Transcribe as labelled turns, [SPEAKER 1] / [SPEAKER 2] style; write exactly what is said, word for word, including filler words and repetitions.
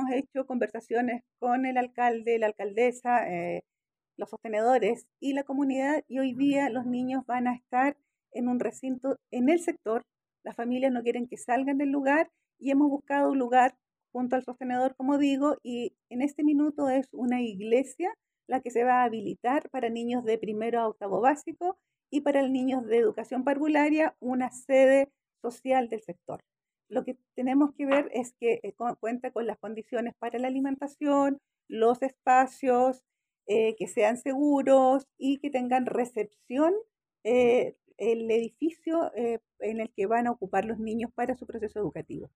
[SPEAKER 1] hemos hecho conversaciones con el alcalde, la alcaldesa, eh, los sostenedores y la comunidad, y hoy día los niños van a estar en un recinto en el sector. Las familias no quieren que salgan del lugar y hemos buscado un lugar junto al sostenedor, como digo, y en este minuto es una iglesia la que se va a habilitar para niños de primero a octavo básico y para los niños de educación parvularia una sede social del sector. Lo que tenemos que ver es que eh, cuenta con las condiciones para la alimentación, los espacios, eh, que sean seguros y que tengan recepción, eh, el edificio eh, en el que van a ocupar los niños para su proceso educativo.